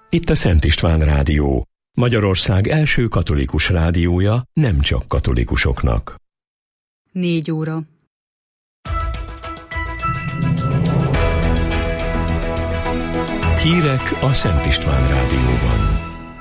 Itt a Szent István Rádió, Magyarország első katolikus rádiója, nem csak katolikusoknak. 4 óra. Hírek a Szent István Rádióban.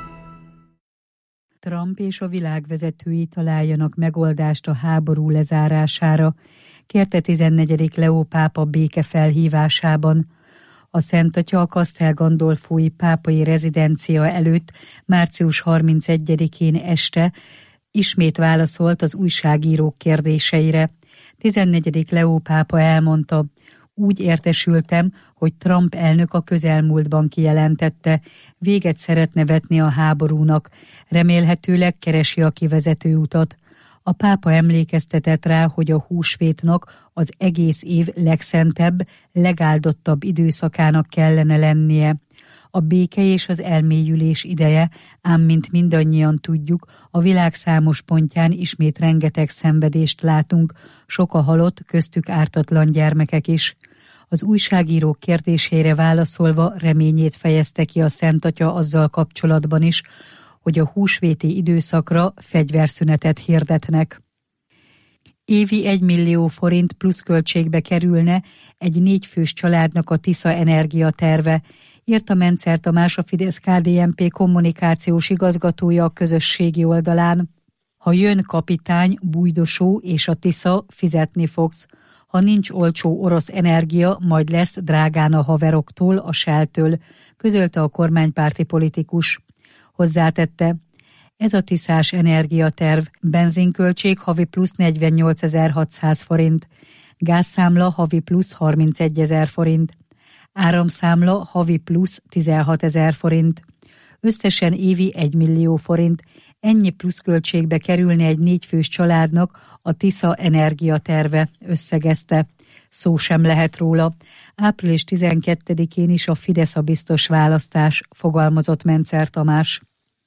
Trump és a világ vezetői találjanak megoldást a háború lezárására, kérte 14. Leó pápa béke felhívásában. A Szent Atya a Castel Gandolfói pápai rezidencia előtt március 31-én este ismét válaszolt az újságírók kérdéseire. 14. Leó pápa elmondta: úgy értesültem, hogy Trump elnök a közelmúltban kijelentette, véget szeretne vetni a háborúnak, remélhetőleg keresi a kivezető utat. A pápa emlékeztetett rá, hogy a húsvétnak az egész év legszentebb, legáldottabb időszakának kellene lennie. A béke és az elmélyülés ideje, ám mint mindannyian tudjuk, a világ számos pontján ismét rengeteg szenvedést látunk, sok a halott, köztük ártatlan gyermekek is. Az újságírók kérdésére válaszolva reményét fejezte ki a Szent Atya azzal kapcsolatban is, hogy a húsvéti időszakra fegyverszünetet hirdetnek. Évi 1 millió forint pluszköltségbe kerülne egy 4 fős családnak a Tisza Energia terve, írta Mencer Tamás, a Fidesz-KDNP kommunikációs igazgatója a közösségi oldalán. Ha jön kapitány, Bújdosó és a Tisza, fizetni fogsz. Ha nincs olcsó orosz energia, majd lesz drágán a haveroktól, a Shell-től, közölte a kormánypárti politikus. Hozzátette: ez a tiszás energiaterv, benzinköltség havi plusz 48.600 forint, gázszámla havi plusz 31.000 forint, áramszámla havi plusz 16.000 forint, összesen évi 1 millió forint, ennyi pluszköltségbe kerülne egy 4 fős családnak a Tisza energiaterve, összegezte. Szó sem lehet róla. Április 12-én is a Fidesz a biztos választás, fogalmazott Mencer Tamás.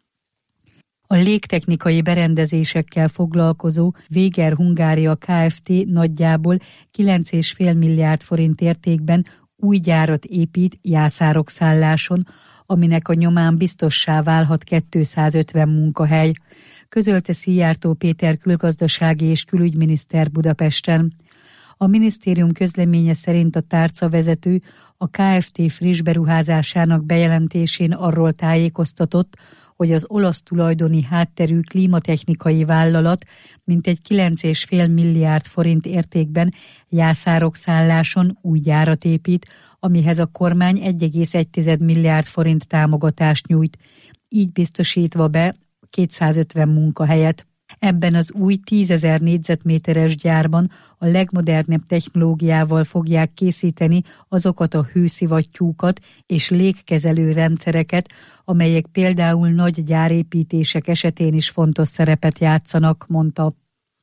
A légtechnikai berendezésekkel foglalkozó Véger Hungária Kft. Nagyjából 9,5 milliárd forint értékben új gyárat épít Jászárok-Szálláson, aminek a nyomán biztossá válhat 250 munkahely, közölte Szijjártó Péter külgazdasági és külügyminiszter Budapesten. A minisztérium közleménye szerint a tárcavezető a Kft. Friss beruházásának bejelentésén arról tájékoztatott, hogy az olasz tulajdoni hátterű klímatechnikai vállalat mintegy 9,5 milliárd forint értékben Jászárok-Szálláson új gyárat épít, amihez a kormány 1,1 milliárd forint támogatást nyújt, így biztosítva be 250 munkahelyet. Ebben az új 10.000 négyzetméteres gyárban a legmodernebb technológiával fogják készíteni azokat a hőszivattyúkat és légkezelő rendszereket, amelyek például nagy gyárépítések esetén is fontos szerepet játszanak, mondta.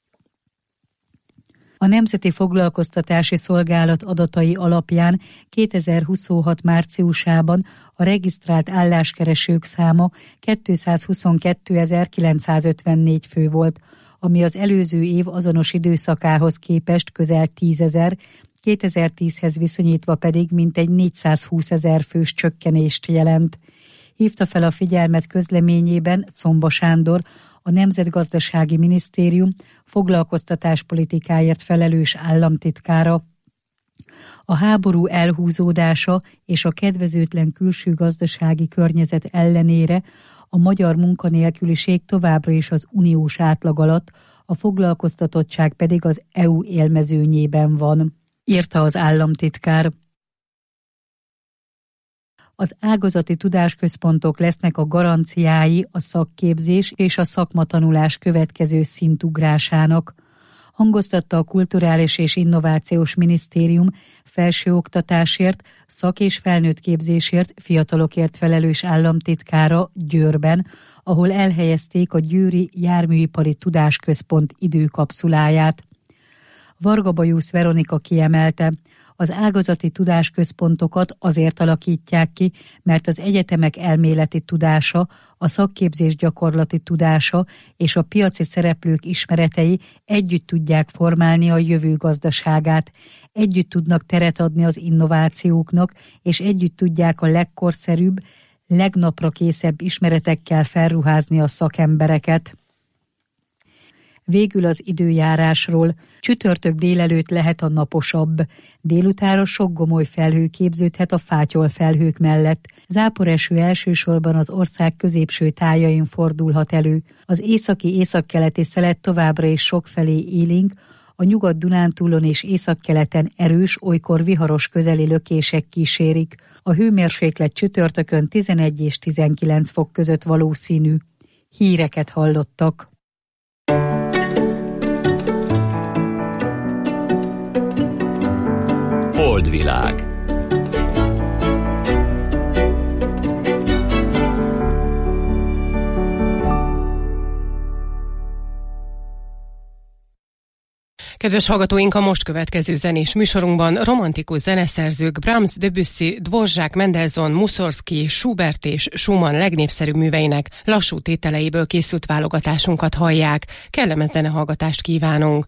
A Nemzeti Foglalkoztatási Szolgálat adatai alapján 2026 márciusában a regisztrált álláskeresők száma 222.954 fő volt, ami az előző év azonos időszakához képest közel 10.000, 2010-hez viszonyítva pedig mintegy 420.000 fős csökkenést jelent. Hívta fel a figyelmet közleményében Czomba Sándor, a Nemzetgazdasági Minisztérium foglalkoztatáspolitikáért felelős államtitkára. A háború elhúzódása és a kedvezőtlen külső gazdasági környezet ellenére a magyar munkanélküliség továbbra is az uniós átlag alatt, a foglalkoztatottság pedig az EU élmezőnyében van, írta az államtitkár. Az ágazati tudásközpontok lesznek a garanciái a szakképzés és a szakmatanulás következő szintugrásának, hangoztatta a Kulturális és Innovációs Minisztérium felsőoktatásért, szak- és felnőttképzésért, fiatalokért felelős államtitkára Győrben, ahol elhelyezték a Győri Járműipari Tudásközpont időkapszuláját. Varga Bajusz Veronika kiemelte, az ágazati tudásközpontokat azért alakítják ki, mert az egyetemek elméleti tudása, a szakképzés gyakorlati tudása és a piaci szereplők ismeretei együtt tudják formálni a jövő gazdaságát, együtt tudnak teret adni az innovációknak, és együtt tudják a legkorszerűbb, legnapra készebb ismeretekkel felruházni a szakembereket. Végül az időjárásról. Csütörtök délelőtt lehet a naposabb. Délutánra sok gomoly felhő képződhet a fátyol felhők mellett. Záporeső elsősorban az ország középső tájain fordulhat elő. Az északi-északkeleti szelet továbbra is sokfelé élénk, a Nyugat-Dunántúlon és északkeleten erős, olykor viharos közeli lökések kísérik. A hőmérséklet csütörtökön 11 és 19 fok között valószínű. Híreket hallottak. Holdvilág. Kedves hallgatóink, a most következő zenés műsorunkban romantikus zeneszerzők Brahms, Debussy, Dvořák, Mendelssohn, Mussorgsky, Schubert és Schumann legnépszerűbb műveinek lassú tételeiből készült válogatásunkat hallják. Kellemes zenehallgatást kívánunk!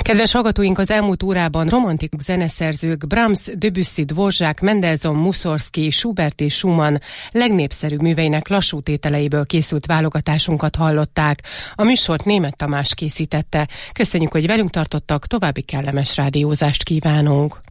Kedves hallgatóink, az elmúlt órában romantikus zeneszerzők Brahms, Debussy, Dvořák, Mendelssohn, Mussorgsky, Schubert és Schumann legnépszerűbb műveinek lassú tételeiből készült válogatásunkat hallották. A műsort Németh Tamás készítette. Köszönjük, hogy velünk tartottak, további kellemes rádiózást kívánunk!